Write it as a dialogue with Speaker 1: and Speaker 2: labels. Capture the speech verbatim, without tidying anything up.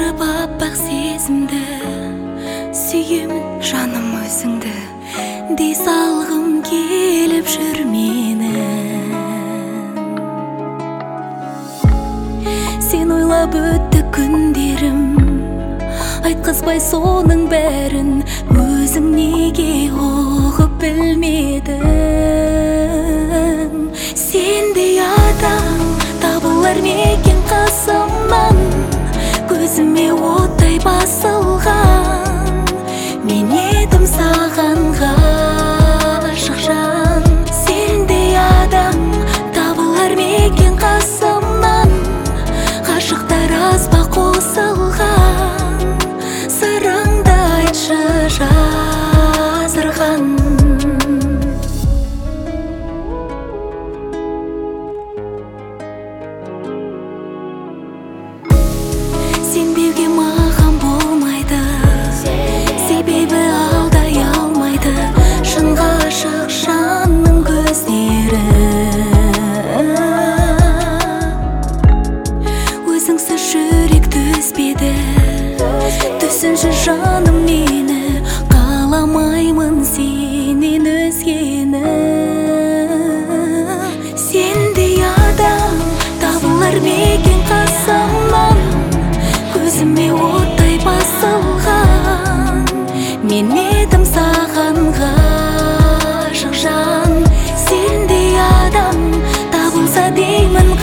Speaker 1: Аңғарып аппақ сезімді, сүйемін жаным өзіңді, дей салғым келіп жүр менің. Сен ойлап өтті күндерім, айтқызбай соның бәрін, өзің неге ұғып білмедің. Сендей адам табылар мекен қасымнан, көзіме оттай басылған. Мен едім саған ғашық жан. Сендей адам табылар мекен қасымнан, ғашықтар аз ба қосылған. Сырыңды айтшы жазырған. Сенбеуге маған болмайды, себебі алдай алмайды шын ғашық жанның көздері. Өзіңсіз жүрек төзбеді, түсінші жаным мені, қаламаймын сенен өзгені. Сендей адам табылар мекен қасымнан, көзіме оттай басылған. Мен едім саған ғашық жан. Сендей адам табылса деймін